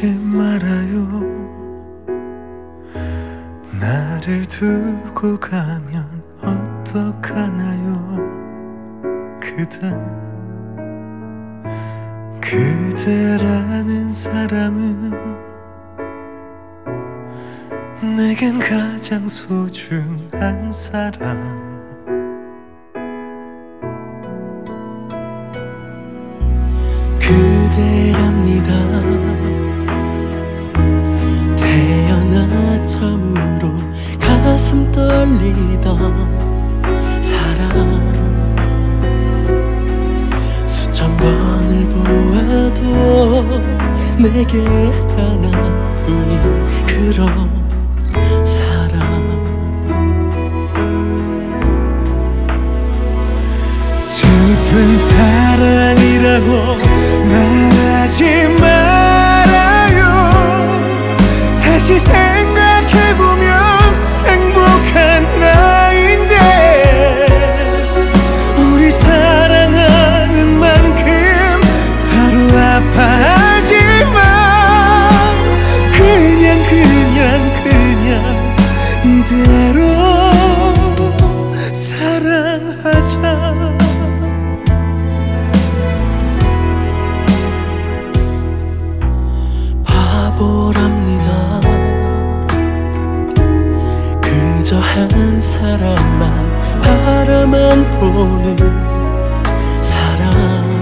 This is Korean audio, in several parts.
떠나지 말아요. 나를 두고 가면 어떡하나요. 그대라는 사람은 내겐 가장 소중한 사람. 그대랍니다. 태어나 처음으로 가슴 떨리던 사람. 수천 번을 보아도 내게 하나뿐인 그런 사람. 슬픈 사랑이라고 말하지 말아요. 다시 생각해보면 행복한 나인데 우리 사랑하는 만큼 서로 아파하지만 그냥 이대로 사랑하자. 바보랍니다. 그저 한 사람만 바라만 보는 사람.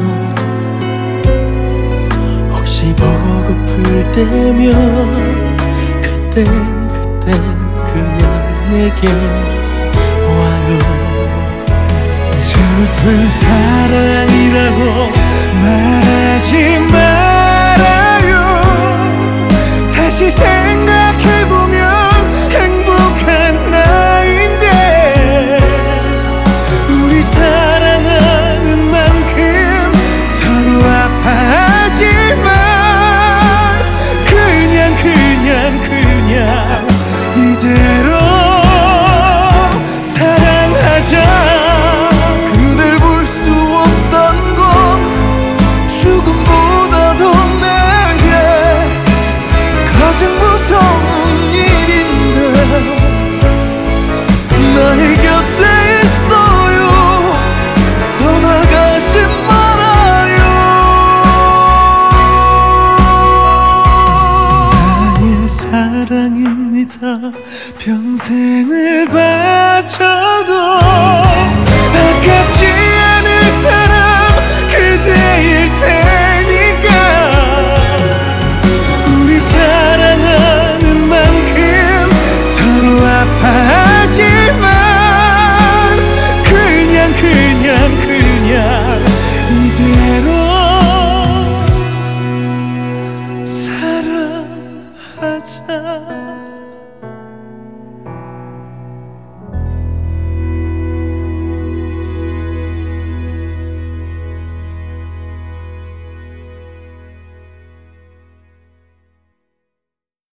혹시 보고플 때면 그땐 그냥 내게 와요. 슬픈 사랑이라고 말하지 말아요. 다시 생각해보면 행복한 나인데 우리 사랑하는 만큼 서로 아파하지만 그냥 이대로 사랑하자. 그댈 볼 수 없던 건 죽음보다도 내게 가장 무서운 일인데 나의 곁에 있어요. 떠나가지 말아요. 나의 사랑입니다. 평생을